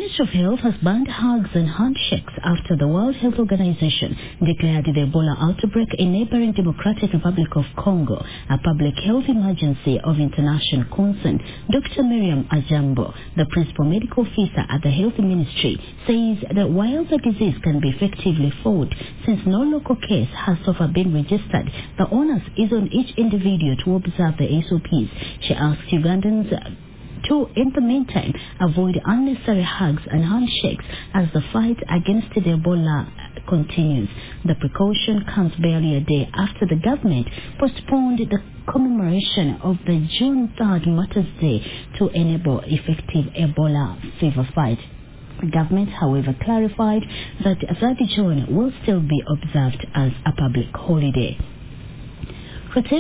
Ministry of Health has banned hugs and handshakes after the World Health Organization declared the Ebola outbreak in neighboring Democratic Republic of Congo a public health emergency of international concern. Dr. Miriam Ajambo, the principal medical officer at the Health Ministry, says that while the disease can be effectively fought, since no local case has so far been registered, the onus is on each individual to observe the SOPs. She asked Ugandans to, in the meantime, avoid unnecessary hugs and handshakes as the fight against the Ebola continues. The precaution comes barely a day after the government postponed the commemoration of the June 3rd Martyrs' Day to enable effective Ebola fever fight. The government, however, clarified that 3rd June will still be observed as a public holiday.